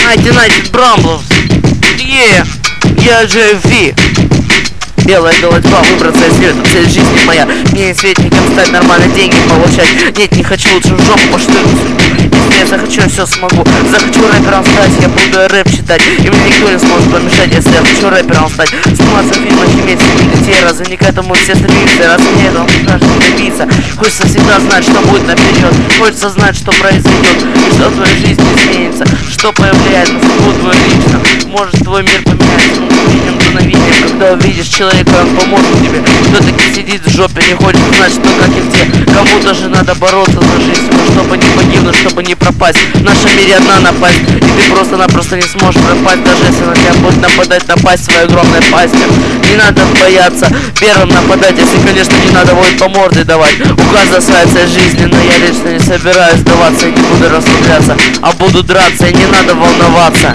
United Brambles. Я JV. Белая голова, выбраться из света, цель жизни моя. Мне не светником стать, нормально деньги получать. Нет, не хочу, лучше в жопу поштырну. Если я захочу, я все смогу. Захочу рэпером стать, я буду рэп читать. И мне никто не сможет помешать, если я хочу рэпером стать. Сниматься в фильмах, иметь семью детей. Разве не к этому все стремимся? Разве не этого нужно добиться? Хочется всегда знать, что будет наперед. Хочется знать, что произойдет. И что в твоей жизни изменится. Что повлияет на судьбу твою лично. Может твой мир поменяется, но увидим дуновение. Когда увидишь человека, он поможет тебе. Кто-таки сидит в жопе, не хочет знать, что как и где. Кому-то же надо бороться за жизнь, но чтобы не погибнуть, чтобы не пропасть. В нашем мире одна напасть, и ты просто-напросто не сможешь пропасть. Даже если на тебя будет нападать, напасть своей огромной пастью. Не надо бояться первым нападать, если, конечно, не надо будет по морде давать. У каждого своя цель жизни, но я лично не собираюсь сдаваться и не буду расслабляться, а буду драться, и не надо волноваться.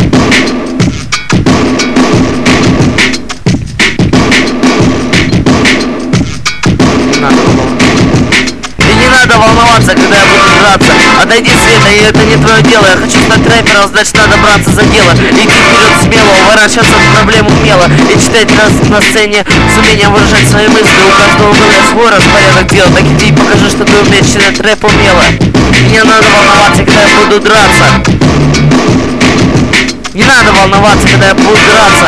Надо волноваться, когда я буду драться. Отойди, Света, и это не твое дело. Я хочу стать рэпером, значит надо браться за дело. Иди вперед смело, уворачиваться от проблем умело. И читать на сцене с умением выражать свои мысли. У каждого был свой распорядок дела. Так иди и покажи, что ты умеешь читать рэп умело. И не надо волноваться, когда я буду драться. Не надо волноваться, когда я буду драться.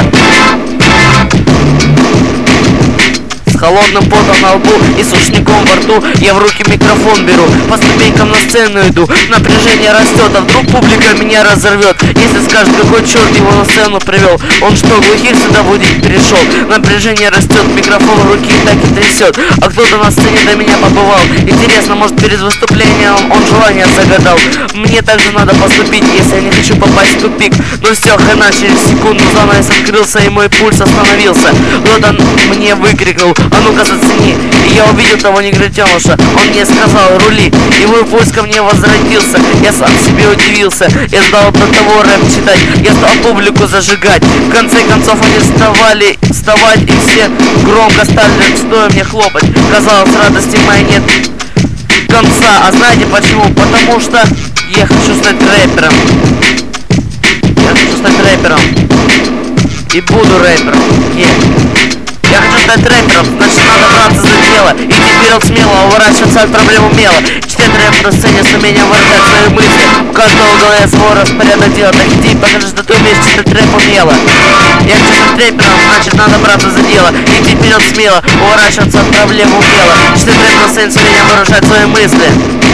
С холодным потом на лбу и сушняком во рту я в руки микрофон беру, по ступенькам на сцену иду. Напряжение растет, а вдруг публика меня разорвет. Если скажет, какой черт его на сцену привел, он что, глухих сюда будить перешел? Напряжение растет, микрофон в руки так и трясет. А кто-то на сцене до меня побывал. Интересно, может перед выступлением он желание загадал. Мне также надо поступить, если я не хочу попасть в тупик. Но все, хана, через секунду занавес открылся и мой пульс остановился. Кто-то мне выкрикнул: а ну-ка зацени. И я увидел того негритеныша. Он мне сказал: рули. И мой пульс ко мне возвратился. Я сам себе удивился. Я стал до того рэп читать. Я стал публику зажигать. В конце концов они вставать, и все громко стали стоя мне хлопать. Казалось, радости моей нет конца. А знаете почему? Потому что я хочу стать рэпером. Я хочу стать рэпером. И буду рэпером. Я хочу стать рэпером, значит надо браться за дело. Иди вперед смело, уворачиваться от проблем умело. Читать рэп на сцене с умением выражать свои мысли. У каждого в голове свой распорядок дела. Так иди и покажи, что ты умеешь читать рэп умело. Я хочу стать рэпером, значит надо браться за дело. Иди вперед смело, уворачиваться от проблем умело. Читать рэп на сцене с умением выражать свои мысли.